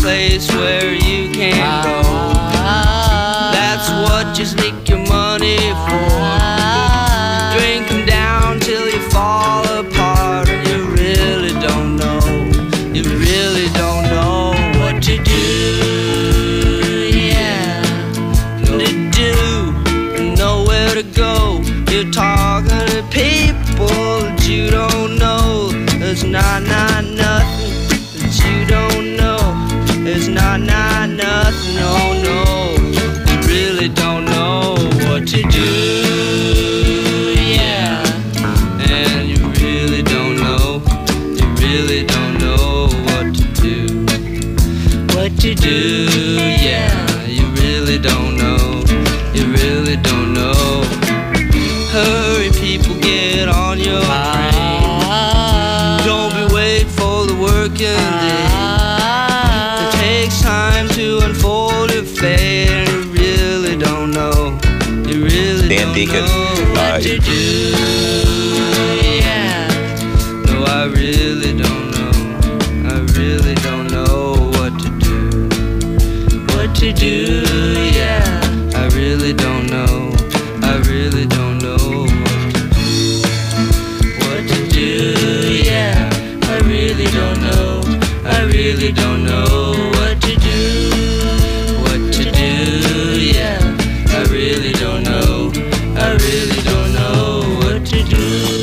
place where you can go. That's what you sneak your money for. Drink 'em down till you fall apart, and you really don't know, you really don't know what to do. Yeah, to do, nowhere to go. You're talking to people that you don't know. There's not nothing that you don't know. There's not nothing, oh no. You really don't know what to do. Yeah, and you really don't know. You really don't know what to do. What to do, yeah. You really don't know. You really don't know. Hurry, people, get on your train. Don't be wait for the working day. It takes time to unfold your fate, and you really don't know. You really Dan don't Deacon. know what to do. Yeah, no, I really don't know. I really don't know what to do. What to do, yeah. I really don't know. I really don't know what to do, yeah. I really don't know. I really don't know what to do. What to do, yeah. I really don't know. I really don't know what to do.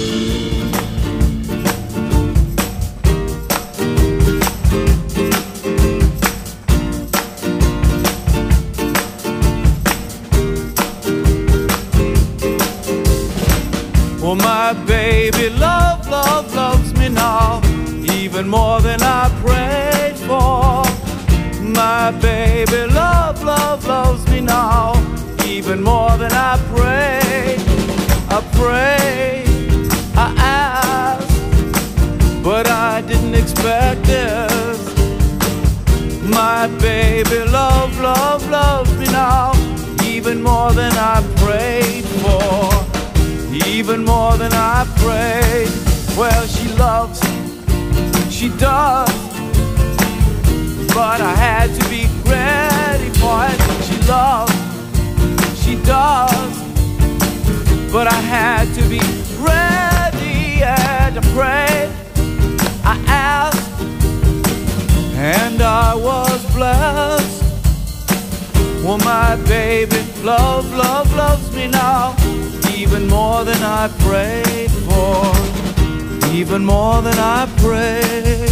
Oh, my baby, loves me now, even more than I prayed for. My baby, loves me now, even more than I prayed. I prayed, I asked, but I didn't expect this. My baby, loves me now, even more than I prayed for. Even more than I prayed. Well, she loves, she does, but I had to be ready for it. She loves, she does, but I had to be ready. And I prayed, I asked, and I was blessed. Well, my baby, loves me now, even more than I prayed for, even more than I prayed.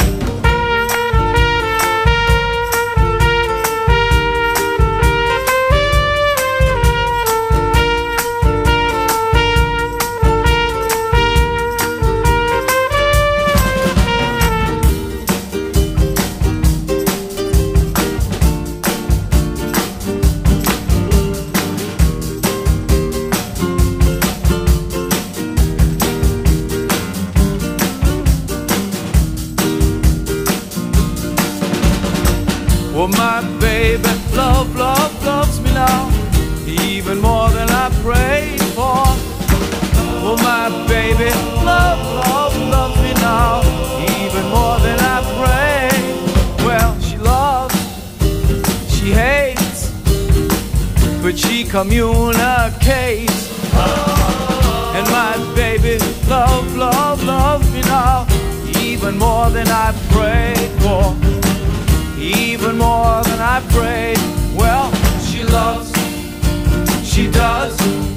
Well, my baby, loves me now, even more than I prayed for. Well, my baby, loves me now, even more than I prayed. Well, she loves, she hates, but she communicates. And my baby, loves me now, even more than I prayed for. Even more than I prayed. Well, she loves, she does,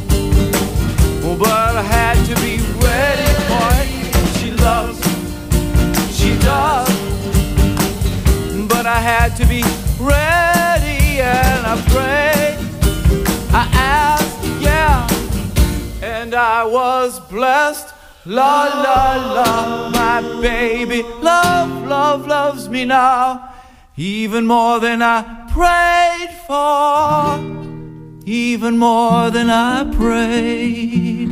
but I had to be ready for it. She loves, she does, but I had to be ready. And I prayed, I asked, yeah, and I was blessed. La la la, my baby, loves me now, even more than I prayed for, even more than I prayed.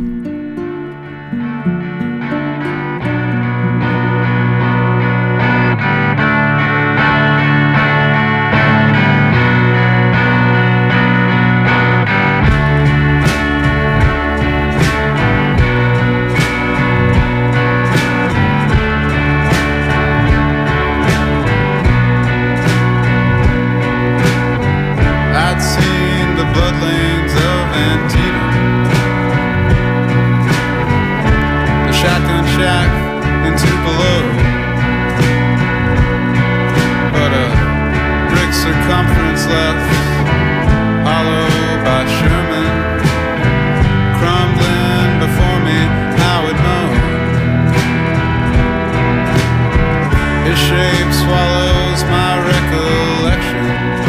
swallows my recollection.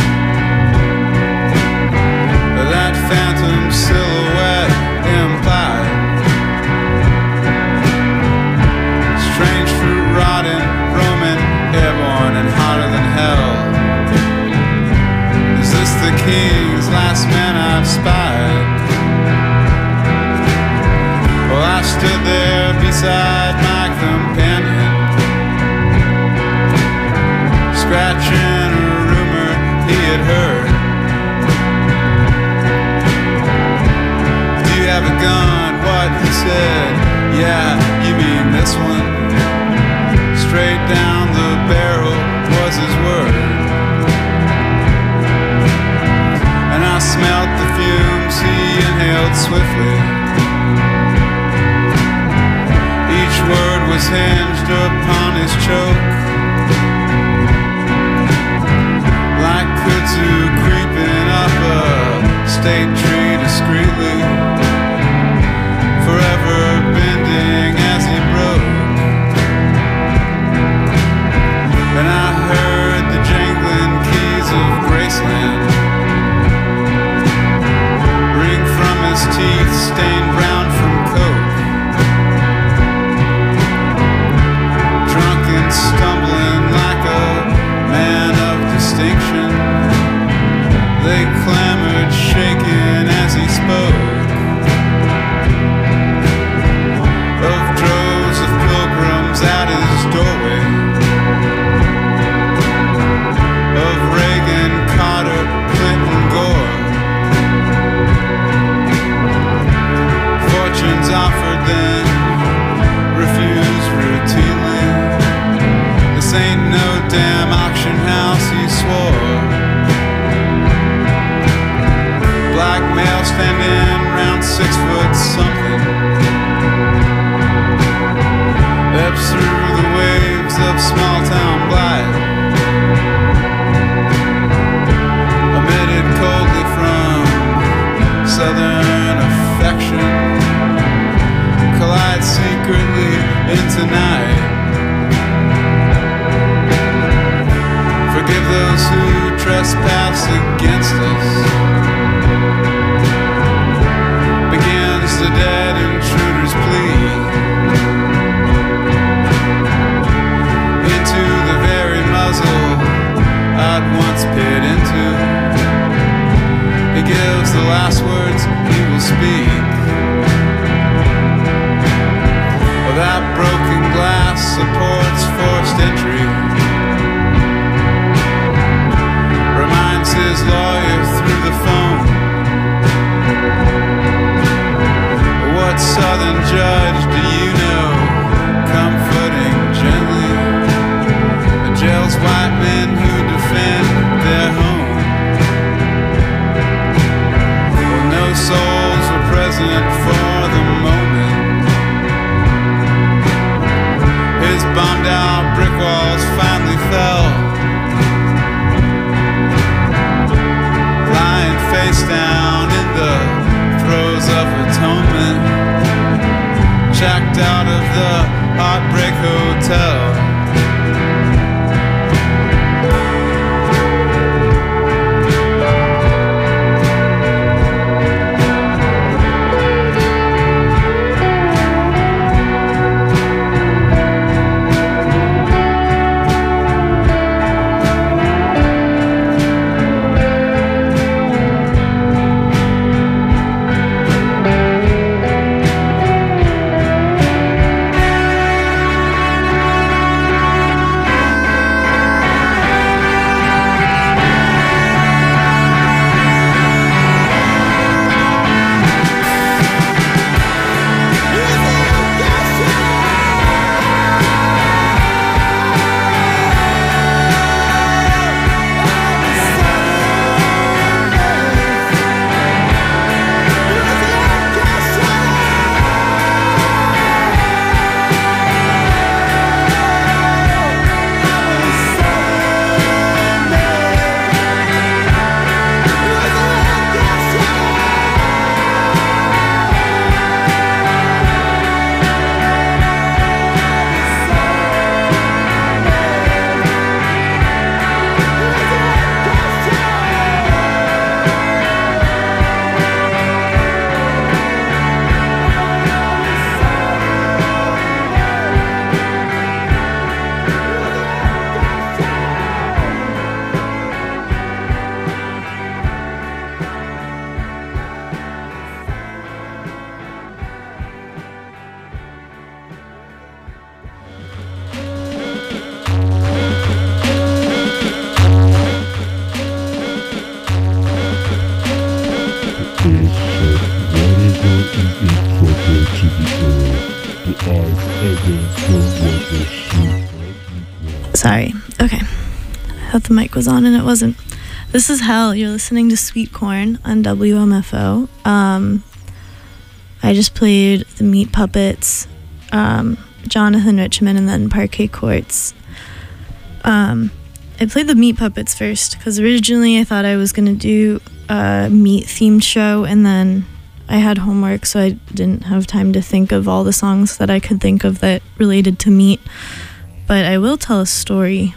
That phantom silhouette implied. Strange fruit rotting, Roman, airborne and hotter than hell. Is this the king's last man I've spied? Well, I stood there beside my companion, scratching a rumor he had heard. Do you have a gun? What he said? Yeah, you mean this one? Straight down the barrel was his word. And I smelt the fumes he inhaled swiftly. Each word was hinged upon his choke, like kudzu creeping up a state tree discreetly, forever bending as he broke. And I heard the jangling keys of Graceland ring from his teeth, stained brown from coke. Drunk and stumbling like a man of distinction, they clamored, shaking as he spoke, of droves of pilgrims at his doorway, of Reagan, Carter, Clinton, Gore. Fortunes offered then, refused routinely. This ain't no damn auction house, he swore. Black male standing round 6 foot something, ebbs through the waves of small town blight, emitted coldly from southern affection, collide secretly into night. Forgive those who trespass against us, begins the dead intruder's plea. Into the very muzzle I'd once peered into, he gives the last words he will speak. Well, that broken glass supports forced entry, reminds his lawyer through the phone. What southern judge do you know, comforting gently the jail's white men who defend their home? Well, no souls were present for the moment. His bombed out brick walls finally fell, lying face down in the throes of atonement, checked out of the Heartbreak Hotel. Sorry. Okay. I thought the mic was on and it wasn't. This is Hell. You're listening to Sweet Corn on WMFO. I just played the Meat Puppets, Jonathan Richman, and then Parquet Courts. I played the Meat Puppets first because originally I thought I was going to do a meat-themed show, and then I had homework, so I didn't have time to think of all the songs that I could think of that related to meat. But I will tell a story.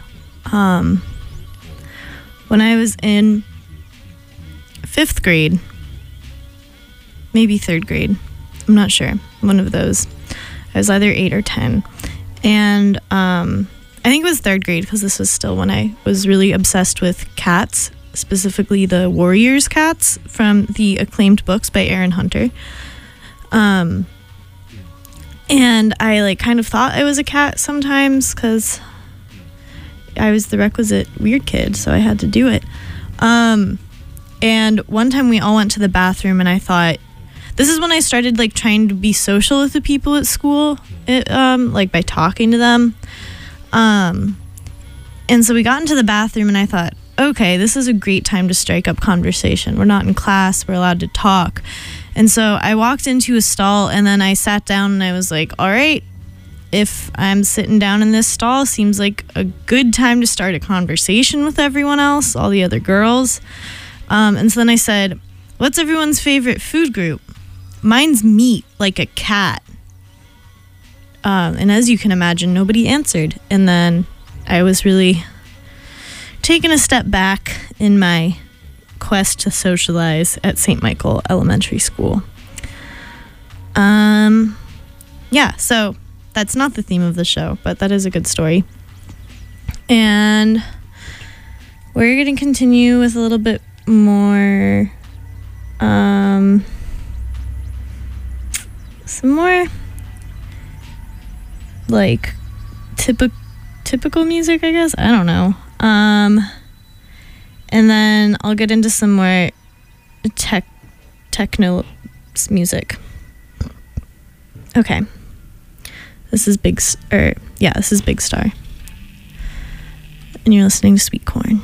When I was in 5th grade, maybe 3rd grade, I'm not sure, one of those. I was either 8 or 10. And I think it was 3rd grade because this was still when I was really obsessed with cats, specifically the Warriors cats from the acclaimed books by Aaron Hunter. And I kind of thought I was a cat sometimes because I was the requisite weird kid, so I had to do it. And one time we all went to the bathroom, and I thought, this is when I started trying to be social with the people at school, by talking to them. And so we got into the bathroom, and I thought, okay, this is a great time to strike up conversation. We're not in class, we're allowed to talk. And so I walked into a stall, and then I sat down, and I was like, all right, if I'm sitting down in this stall, seems like a good time to start a conversation with everyone else, all the other girls. And so then I said, what's everyone's favorite food group? Mine's meat, like a cat. And as you can imagine, nobody answered. And then I was really taken a step back in my quest to socialize at St. Michael Elementary School. Yeah, so that's not the theme of the show, but that is a good story. And we're going to continue with a little bit more, some more, typical music, I guess. I don't know. And then I'll get into some more techno music. Okay. This is Big Star. And you're listening to Sweet Corn.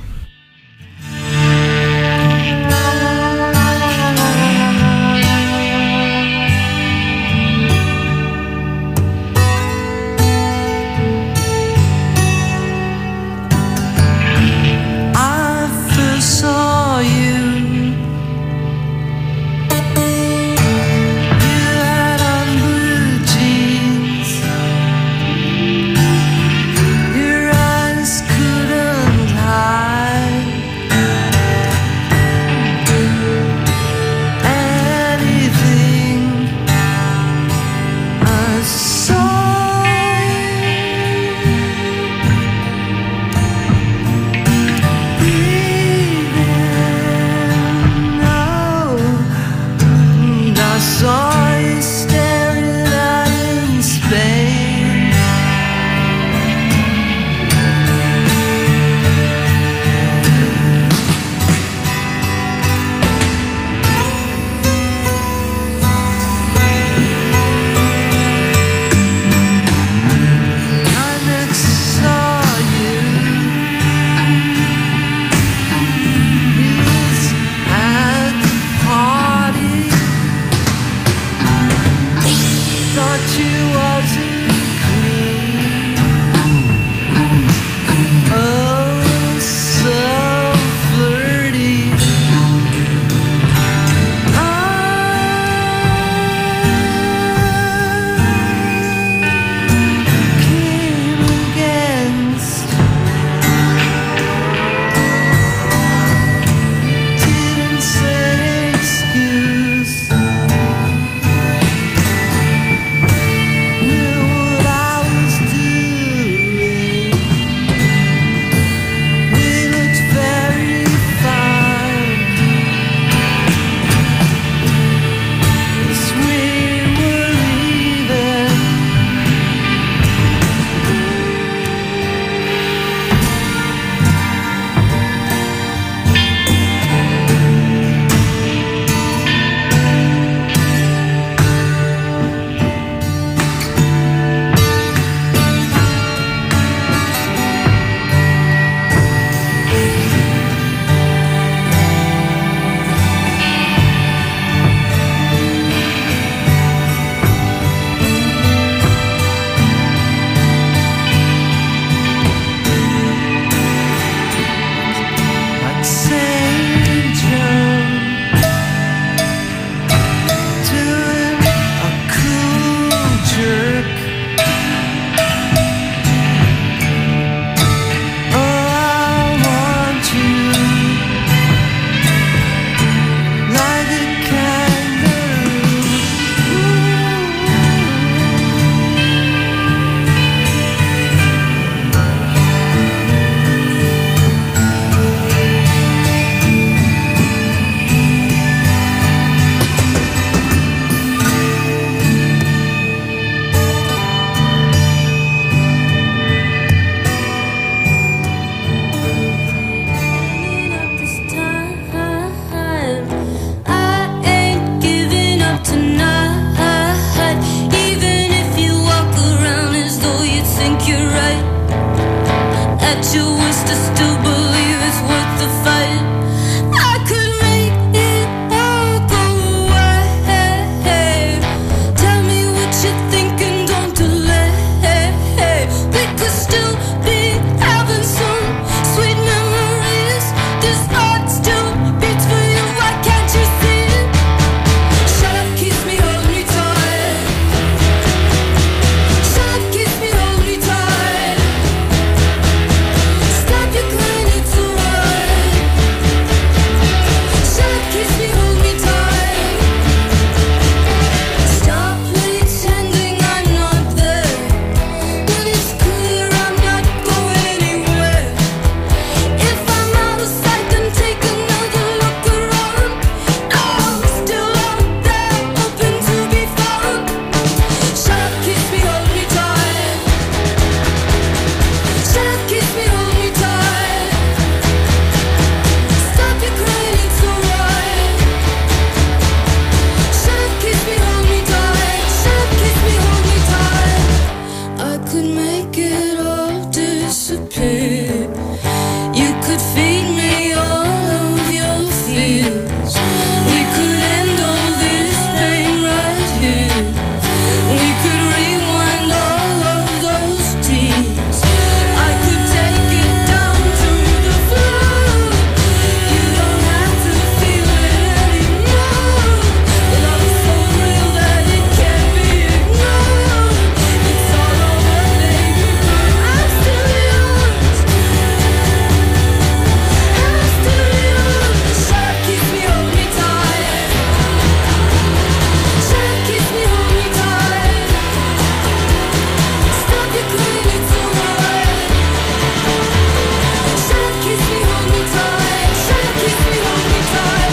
Your eyes couldn't hide. still believe it's worth the fight. I could make it all go away. Tell me what you're thinking, don't delay. We could still be having some sweet memories. This heart still beats for you, why can't you see it? Shut up, kiss me, hold me tight. Shut up, kiss me, hold me tight. Stop your crying, it's alright. Shut up, kiss me, hold me tight. Stop pretending I'm not there. When it's clear I'm not going anywhere. If I'm out of sight, then take another look around. I'm still out there, hoping to be found. Shut up, kiss me, hold me tight. Shut up, kiss me, hold me tight. Stop your crying, it's alright. Shut up, kiss me, hold me tight. Shut up, kiss me, hold me tight. I could make it all disappear. You could feed me all of your fears. We could end all this pain right here. We could rewind all of those tears. I could take it down to the floor. You don't have to feel it anymore. Love is so real that it can't be ignored. It's all over, baby, but I'm still yours. I'm still yours. Shut up, kiss me, hold me tight. Shut up, kiss me, hold me tight. Stop your crying, it's alright. Shut up, kiss me, hold me tight. Shut up, kiss me, hold me tight.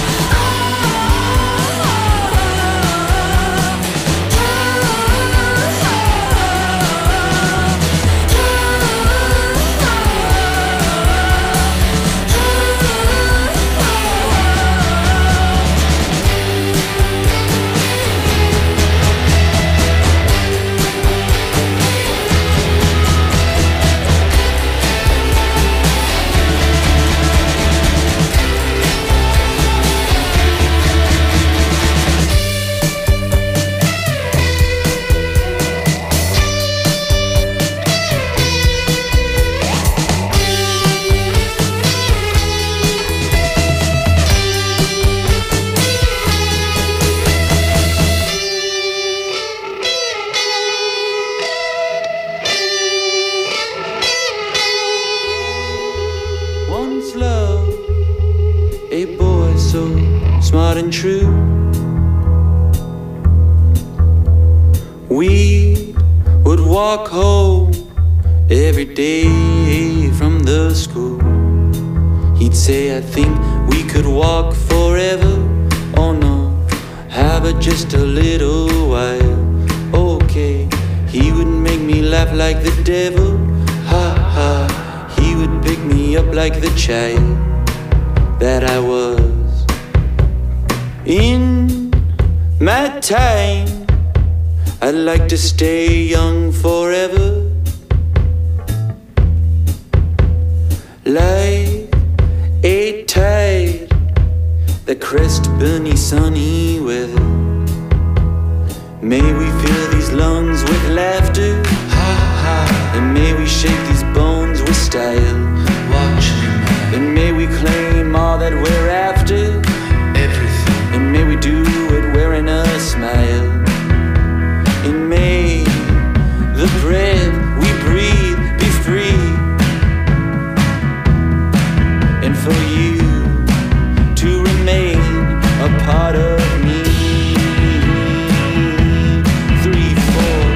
Once loved a boy so smart and true. We would walk home every day from the school. He'd say, I think we could walk forever. Oh no, how about just a little while? Okay, he would make me laugh like the devil. Ha ha, he would pick me up like the child that I was. In my time, I'd like to stay young forever. Like a tide that crests beneath sunny weather. May we fill these lungs with laughter, ha ha, and may we shake these bones with style. Watch me, man. And may we claim all that we're after, everything. And may we do it wearing a smile. And may the breath we breathe be free. And for you to remain a part of me. 3, 4.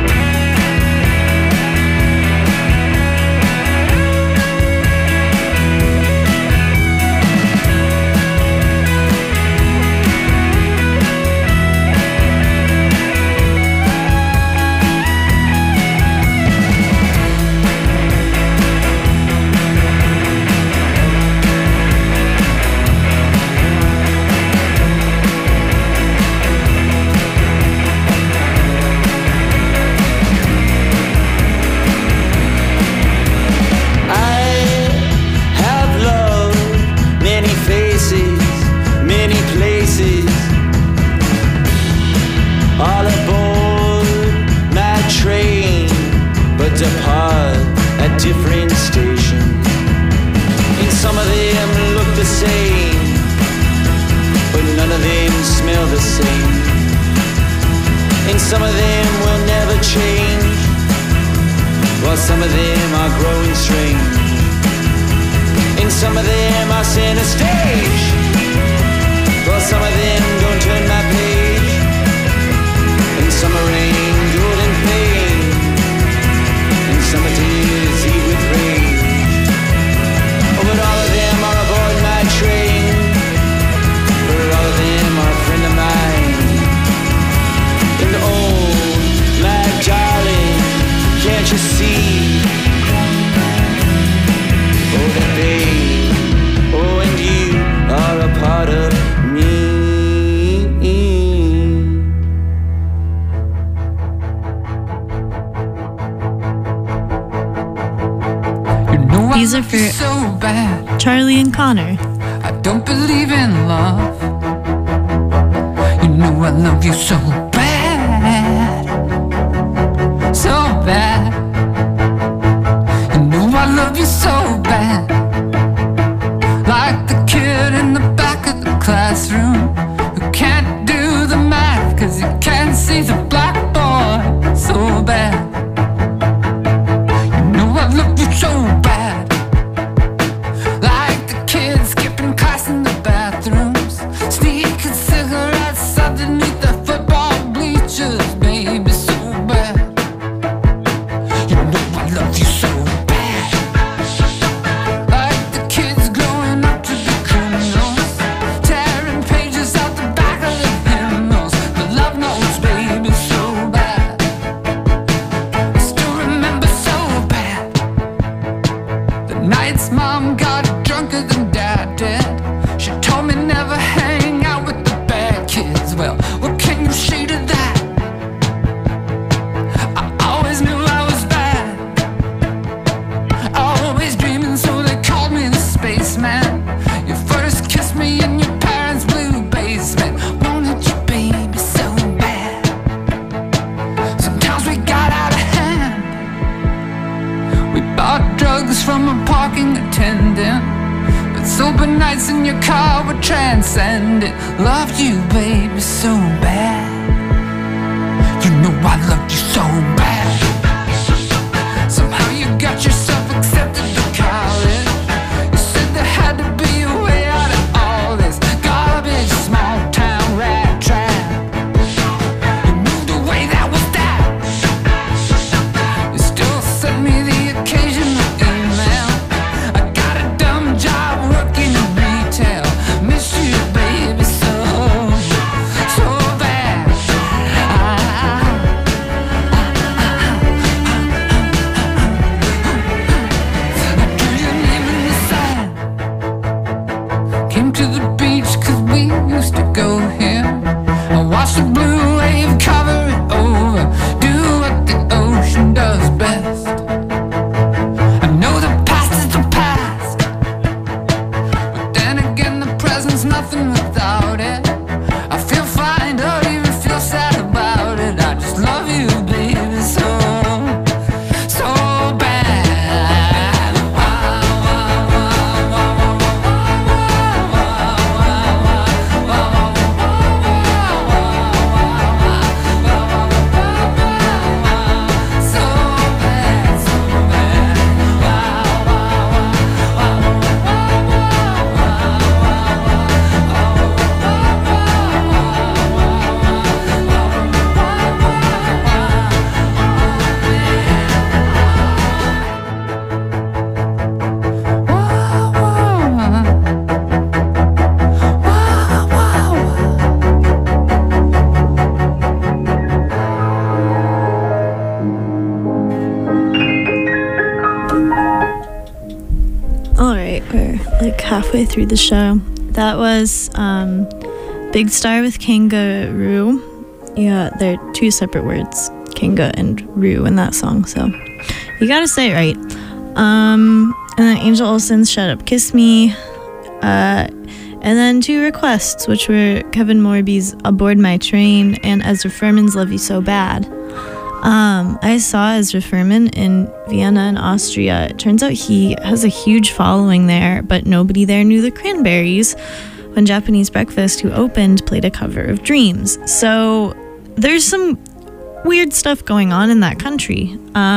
some of them will never change, while some of them are growing strange. And some of them are center stage, while some of them don't turn my page. And some are rain, golden pain, and some are tears, heat with rage. Oh, but all of them are aboard my train, for all of them are a friend of mine. And oh, my darling, can't you see? Oh, that they, oh, and you are a part of me. You know I These are love you for- so bad. Charlie and Connor. I don't believe in love. You know I love you so bad, so bad. You know I love you so bad. Like the kid in the back of the classroom who can't do the math 'cause he can't see the blackboard. So bad. You know I love you so bad. Like the kids skipping class in the bathrooms, sneaking cigarettes underneath the football bleachers, baby, so bad. You know I love you so bad. Like the kids growing up to be criminals, tearing pages out the back of the hymnals. The love notes, baby, so bad. I still remember so bad the nights mom got drunker than dad did. She told me never hang out with the bad kids. Well, what can you say to that? I always knew I was bad, always dreaming, so they called me the spaceman. You first kissed me in your parents' blue basement. Wanted you, baby, so bad. Sometimes we got out of hand. We bought drugs from a parking attendant, but sober nights in your car were transcendent. Loved you, baby, so bad. You know I loved you so bad. Somehow you got yourself accepted to college. You said there had to be a way out of all this garbage, small town rat trap. You moved away, that was that. You still send me the occasional email. I got a dumb job working in retail. Miss you, baby, so, so bad. I drew your name in the sand. Came to the beach 'cause we used to go here. I watched the blue wave cover it over. Do what the ocean does best. I know the past is the past, but then again the present's nothing without it. I feel fine, don't even feel sad about it. I just love you, baby, so, so bad. So bad, so All right, we're like halfway through the show. That was Big Star with Kangaroo. Yeah, they're two separate words, Kanga and Roo, in that song, so you gotta say it right. And then Angel Olsen's Shut Up Kiss Me. And then two requests, which were Kevin Morby's Aboard My Train and Ezra Furman's Love You So Bad. I saw Ezra Furman in Vienna in Austria. It turns out he has a huge following there, but nobody there knew the Cranberries when Japanese Breakfast, who opened, played a cover of Dreams. So there's some weird stuff going on in that country.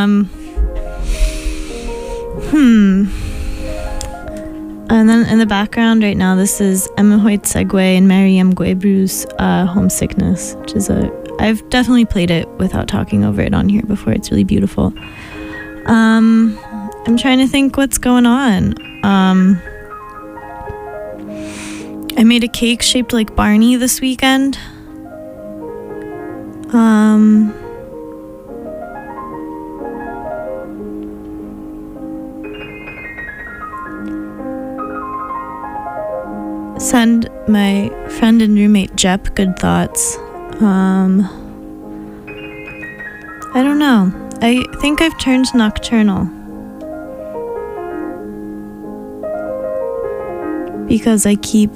And then in the background right now, this is Emma Hoyt Segwe and Mariam Guebru's Homesickness, which is I've definitely played it without talking over it on here before. It's really beautiful. I'm trying to think what's going on. I made a cake shaped like Barney this weekend. Send my friend and roommate Jep good thoughts. I don't know. I think I've turned nocturnal. Because I keep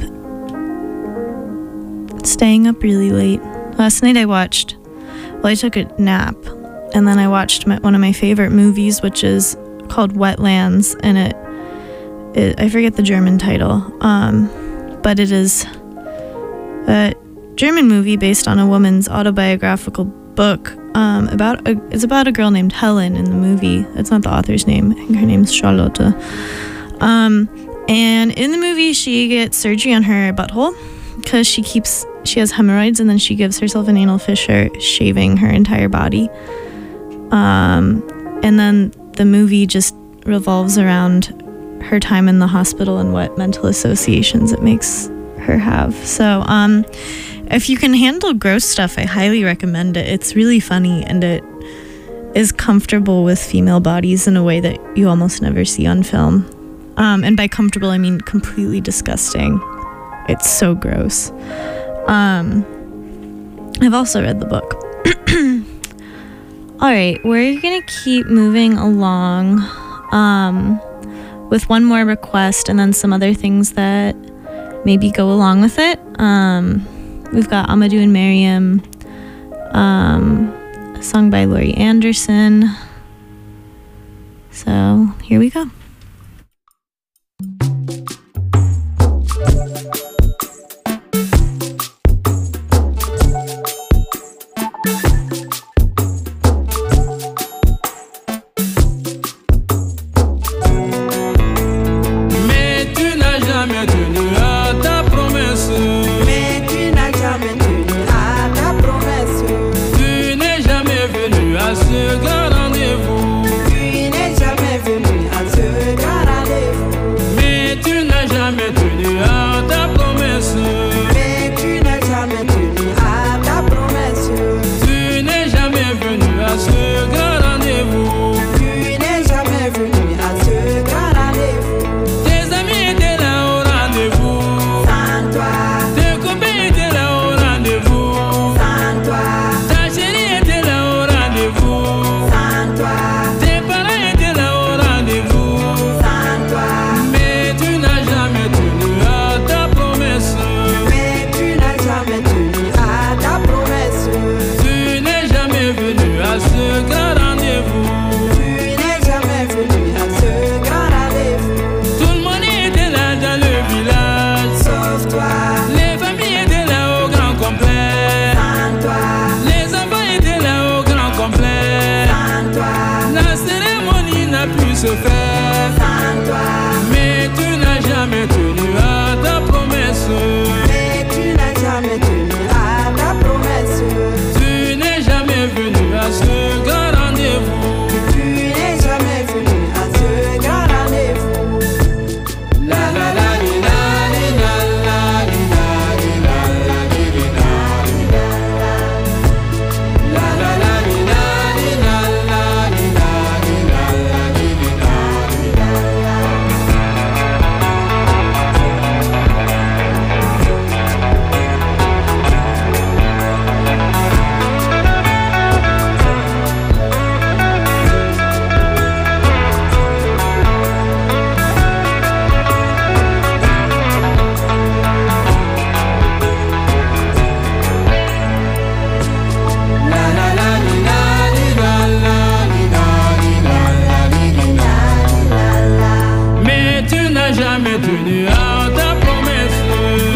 staying up really late. Last night I took a nap, and then I watched one of my favorite movies, which is called Wetlands, and it I forget the German title, but it is a German movie based on a woman's autobiographical book it's about a girl named Helen in the movie. That's not the author's name. I think her name's Charlotte. And in the movie, she gets surgery on her butthole because she has hemorrhoids, and then she gives herself an anal fissure, shaving her entire body. And then the movie just revolves around her time in the hospital and what mental associations it makes her have. So, if you can handle gross stuff, I highly recommend it. It's really funny, and it is comfortable with female bodies in a way that you almost never see on film. And by comfortable, I mean completely disgusting. It's so gross. I've also read the book. All right, we're going to keep moving along with one more request and then some other things that maybe go along with it. We've got Amadou and Mariam, a song by Laurie Anderson. So here we go.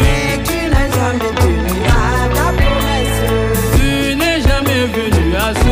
venu à ce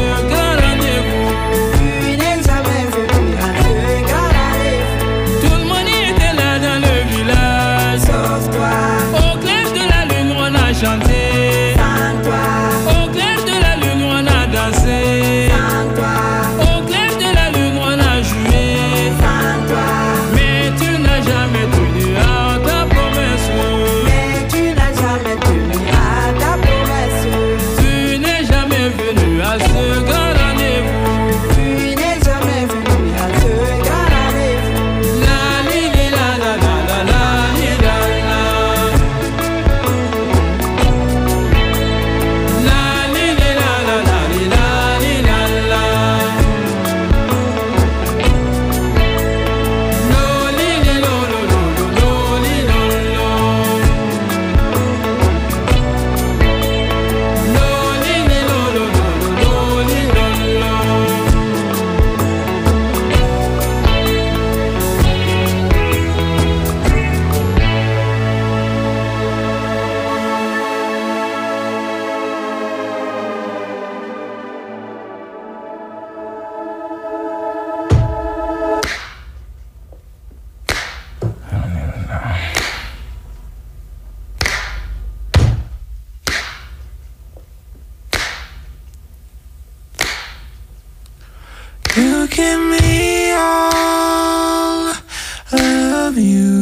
You give me all of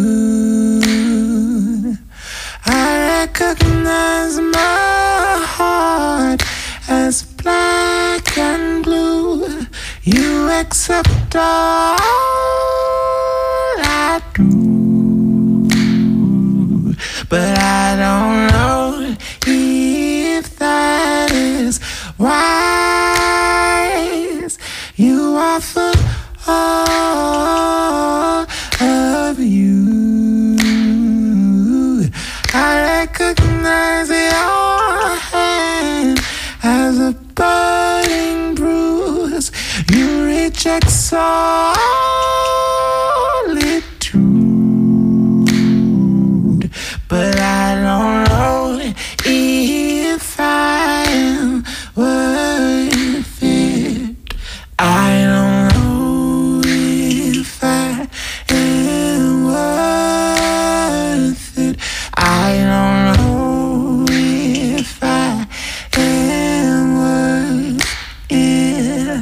you. I recognize my heart as black and blue. You accept all I do, but I don't know if that is wise. You offer all of you. I recognize your hand as a burning bruise. You reject solitude, but I don't know if I am worth it. I don't know if I am worth it. I don't know if I am worth it.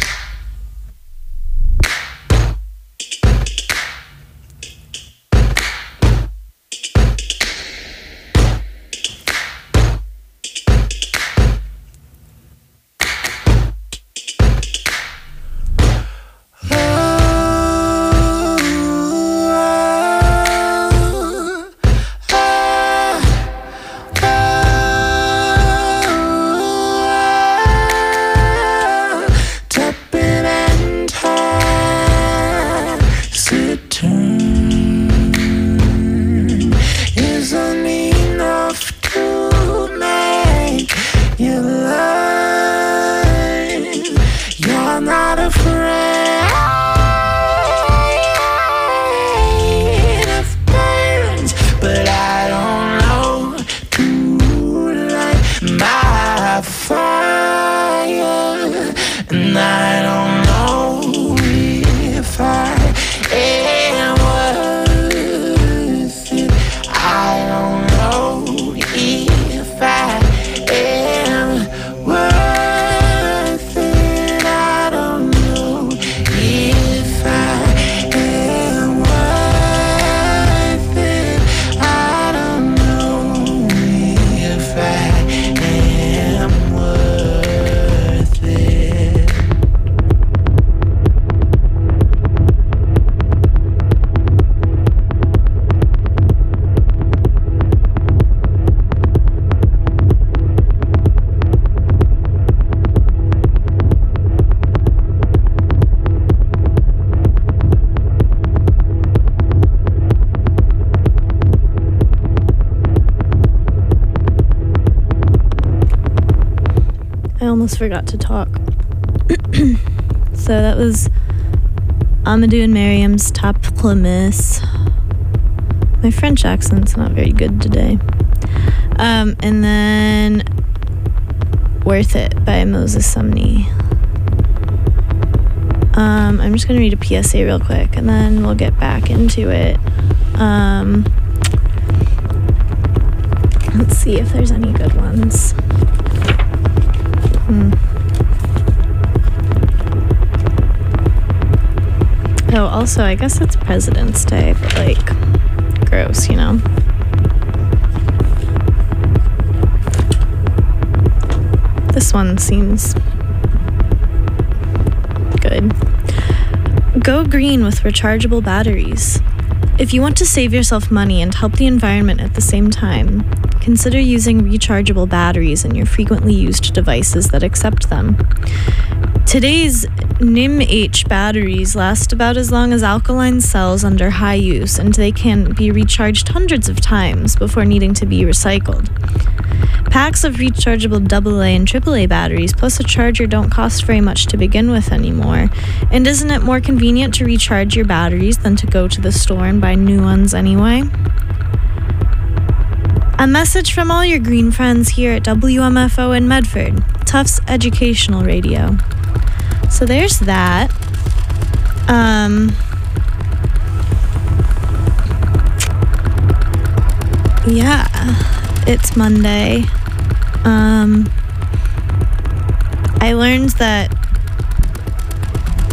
Tepid and taciturn isn't enough to make you learn. You're not afraid of burns, but I don't know to light my fire, and I don't know if I am worth it. I don't know if I am worth it. I don't know if I am worth it. I don't know if I am worth it. I almost forgot to talk. So that was Amadou and Miriam's Top Plummus. My French accent's not very good today. And then Worth It by Moses Sumney. I'm just gonna read a PSA real quick and then we'll get back into it. Let's see if there's any good ones. Oh, also, I guess it's President's Day, but like, gross, you know? This one seems good. Go green with rechargeable batteries. If you want to save yourself money and help the environment at the same time, consider using rechargeable batteries in your frequently used devices that accept them. Today's NIMH batteries last about as long as alkaline cells under high use, and they can be recharged hundreds of times before needing to be recycled. Packs of rechargeable AA and AAA batteries plus a charger don't cost very much to begin with anymore. And isn't it more convenient to recharge your batteries than to go to the store and buy new ones anyway? A message from all your green friends here at WMFO in Medford, Tufts Educational Radio. So there's that. Yeah, it's Monday. I learned that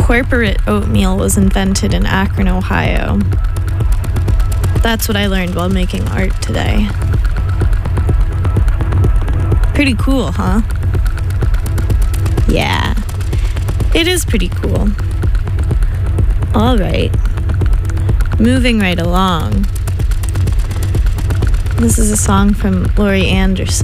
corporate oatmeal was invented in Akron, Ohio. That's what I learned while making art today. Pretty cool, huh? Yeah, it is pretty cool. All right, moving right along. This is a song from Laurie Anderson.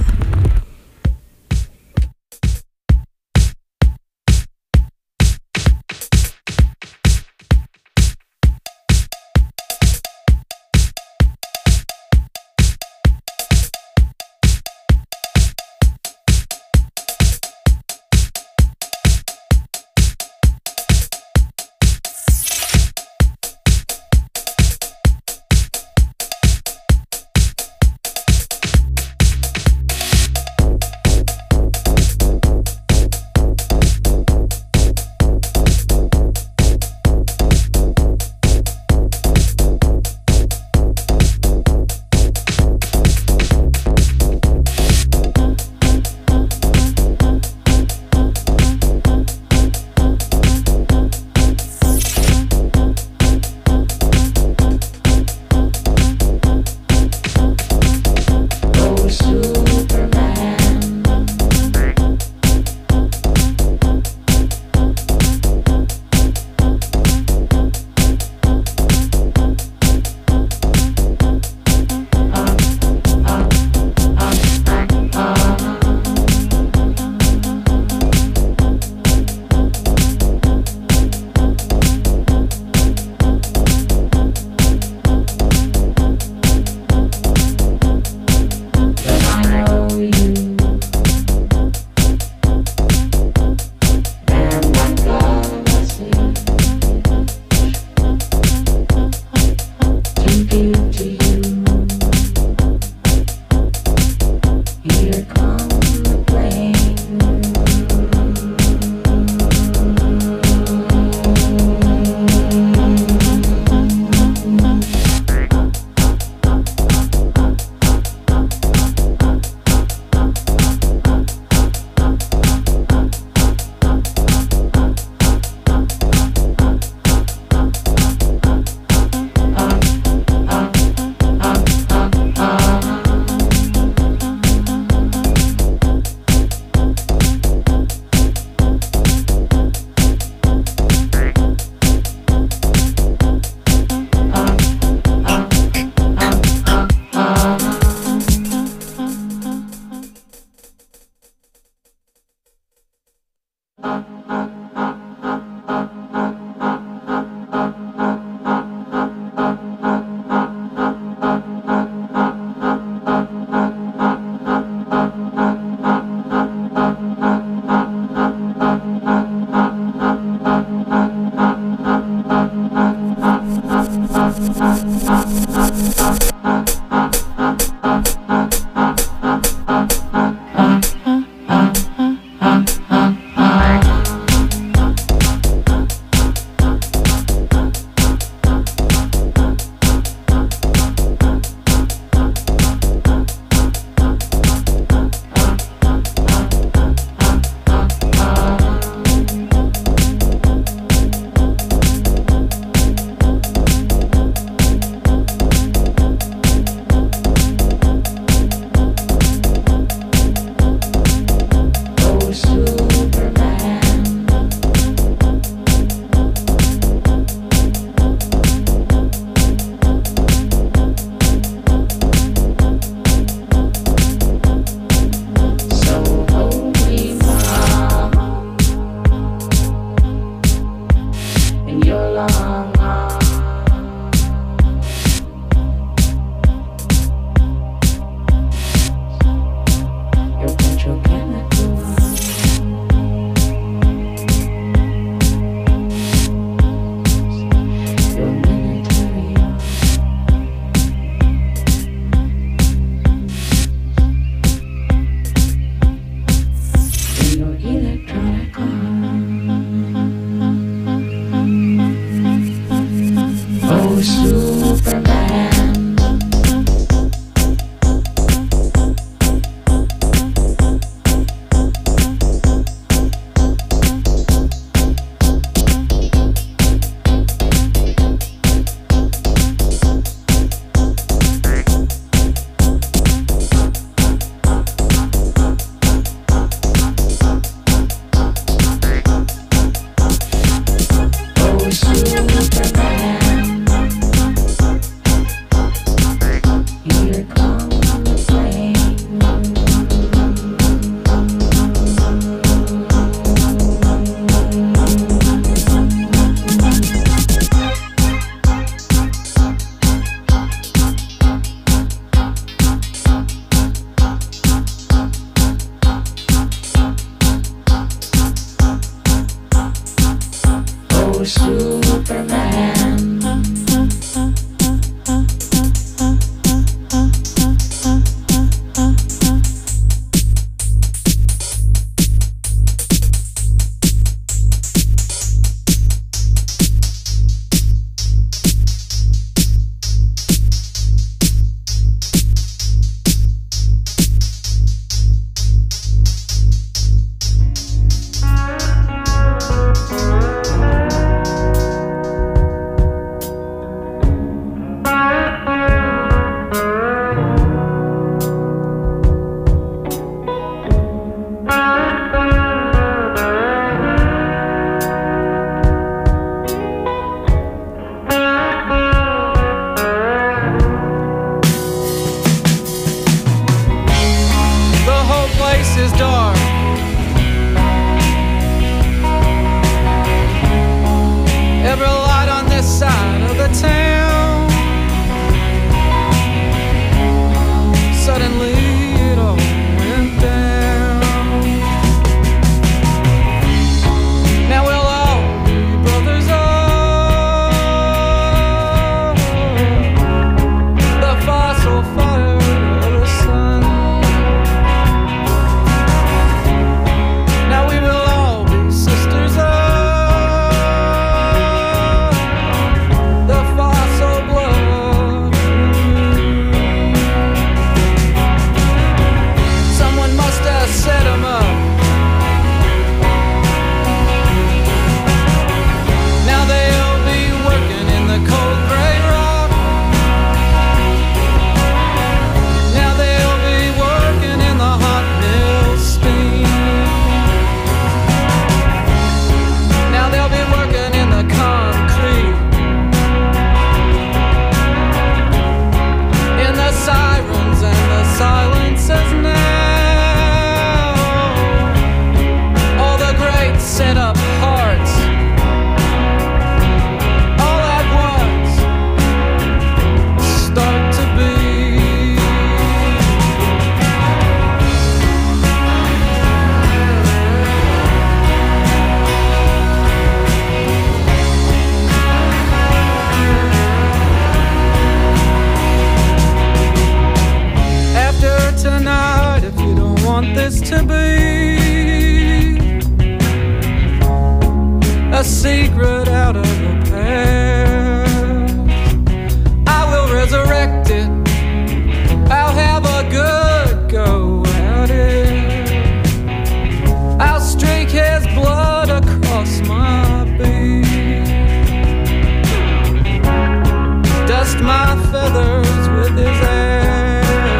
dust my feathers with his air.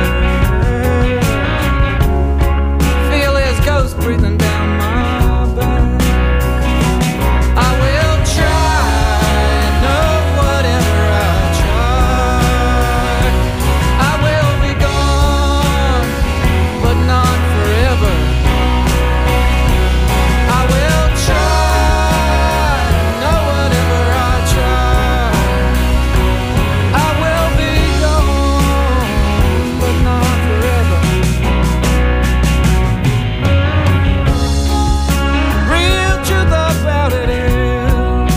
Feel his ghost breathing down my back. I will try, no, whatever I try, I will be gone, but not forever. I will try, no, whatever I try, I will be gone, but not forever. Real truth about it is,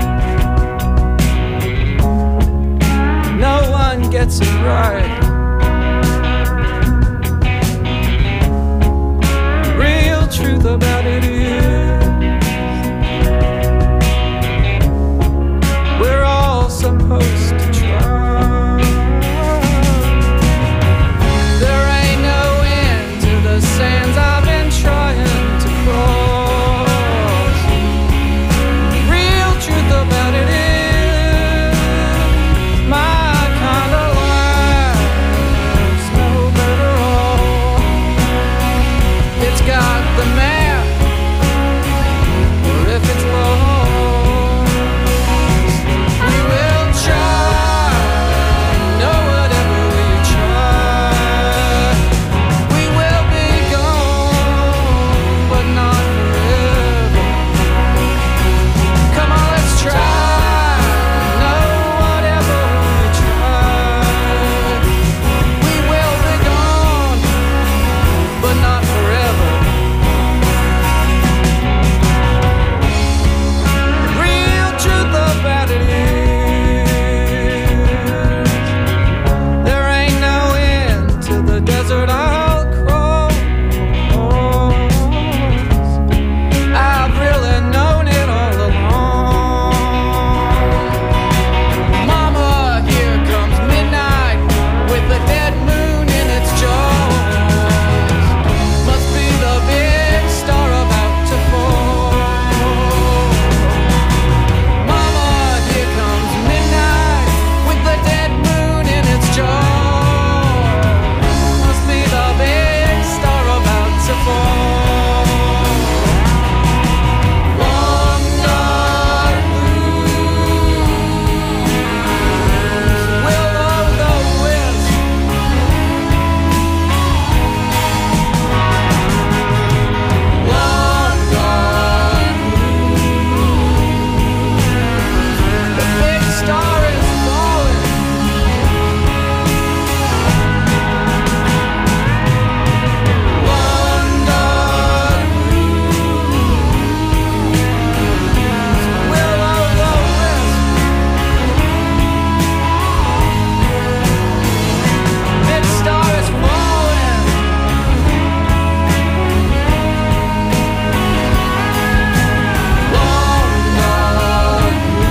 no one gets it right. Real truth about it is, we're all supposed to try. There ain't no end to the sands I've been trying to cross. Real truth about it is, my kind of life's no better off. It's got the map, or if it's lost, we will try, no, whatever we try, we will be gone, but not forever. Come on, let's try, no, whatever we try, we will be gone, but not forever. Real truth about it is, there ain't no end to the desert I'll cross. I've really known it all along. Mama, here comes midnight with the dead moon in its jaws. Must be the big star about to fall. Mama, here comes midnight with the dead moon in its jaws. Must be the big star about to fall. Long dark blues will o' the wisp. Long dark blues, the big star is falling. Long dark blues will o' the wisp. Big star is falling. Long dark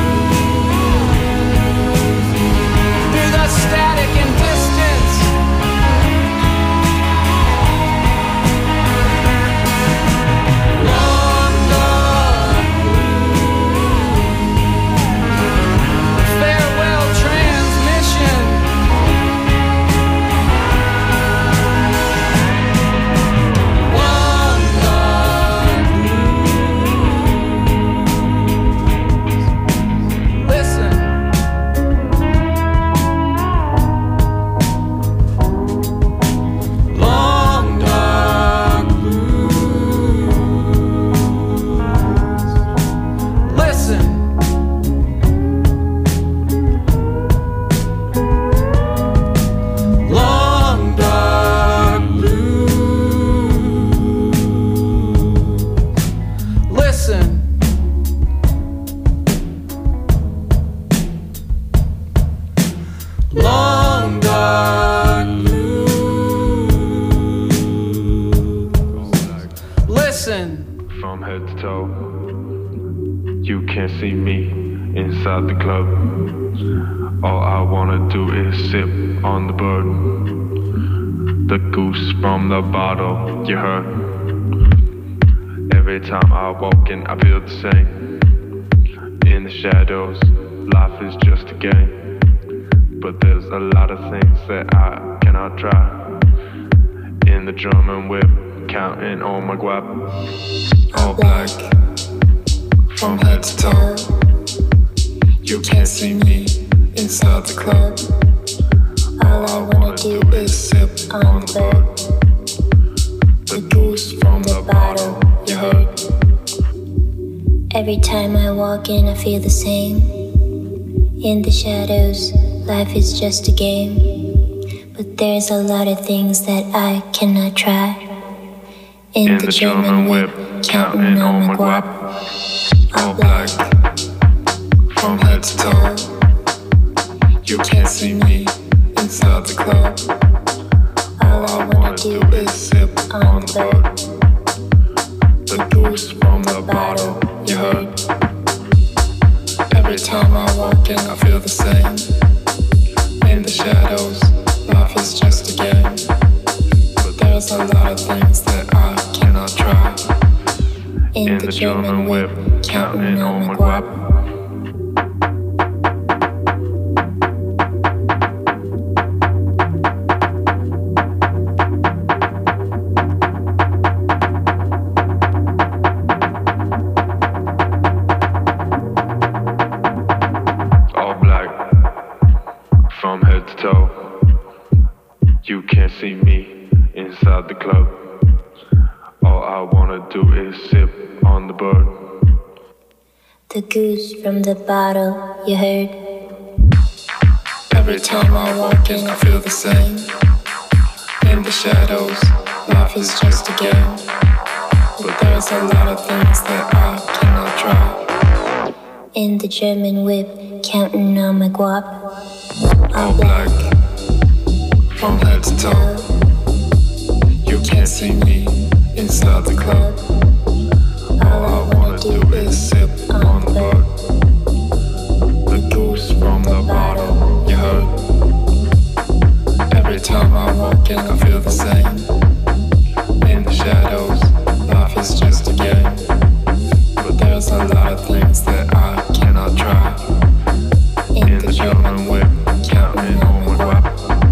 blues through the static and distance. Long dark blues, farewell transmission. Long dark blues, listen. Long dark blues, listen. Long dark blues, listen. Long dark blues, listen. From head to toe, you can't see me inside the club. All I wanna do is sip on the bud. The goose from the bottle, you heard. Every time I walk in, I feel the same. In the shadows, life is just a game. but there's a lot of things that I cannot try. In the drum and whip, counting on my guap. All black, from head to toe. You can't see me inside the club. All I wanna do is sip on the bed. The goose from the bottle, you heard. Every time I walk in, I feel the same. In the shadows, life is just a game. But there's a lot of things that I cannot try. In the German whip, counting on my guap. All black, from head to toe. You can't see me inside the club. All I wanna do is sip on the bed. The goose from the bottle, you heard. Every time I walk in, I feel the same. In the shadows, life is just a game. But there's a lot of things that I cannot try. In the German whip, counting on my guap. You can't see me inside the club. All I wanna do is sip on the bird. The goose from the bottle, you heard. Every time I walk in, I feel the same. In the shadows, life is just a game. But there's a lot of things that I cannot try. In the German whip, counting on my guap. All black, from head to toe. You can't see me inside the club. All I wanna do is sip on the bird. The goose from the bottle, you heard. Every time I walk in, I feel the same. In the shadows, life is just a game. But there's a lot of things that I cannot try. In the German whip, counting on my guap.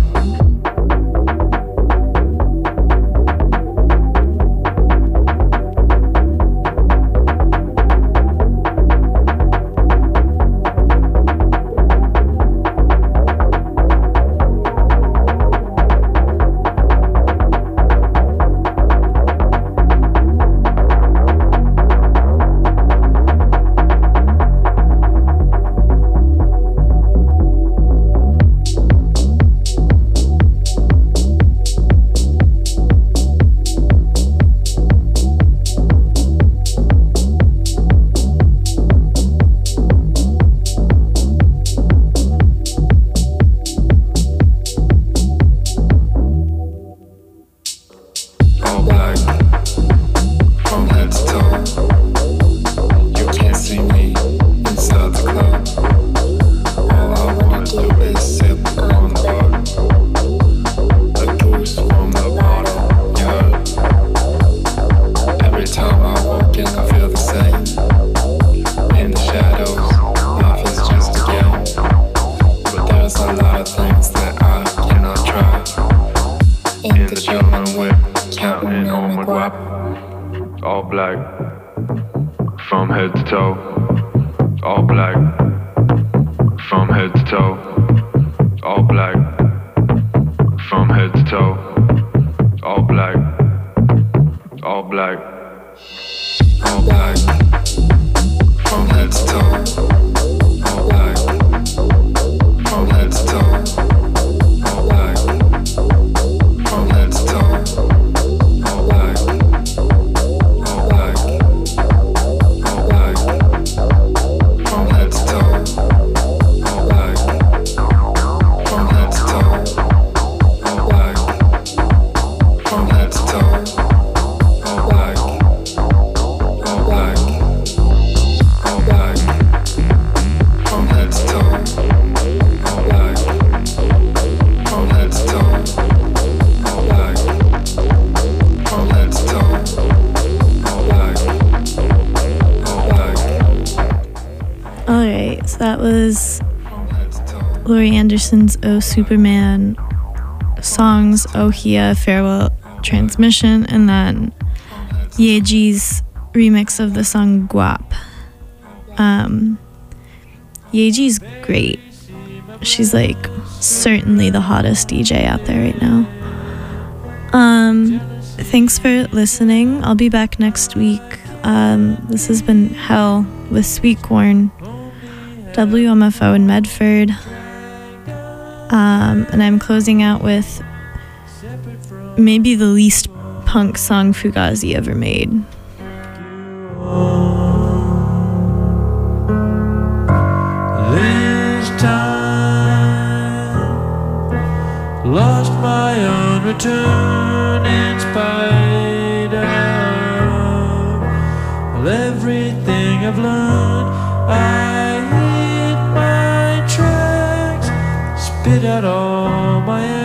All black, from head to toe. All black, from head to toe. All black, from head to toe. All black, all black. All black, from head to toe. All black, from head to toe. All black, from head to toe. All black, all black, all black, from head to toe. All black, from head to toe. All black, from head to toe. All black. Anderson's Oh Superman, songs Ohia, Farewell Transmission, and then Yeji's remix of the song Guap. Yeji's great. She's like certainly the hottest DJ out there right now. Thanks for listening. I'll be back next week. This has been Hell with Sweet Corn, WMFO in Medford. And I'm closing out with maybe the least punk song Fugazi ever made. This time, lost my own return in spite of everything I've learned. I hit my tracks, spit out all my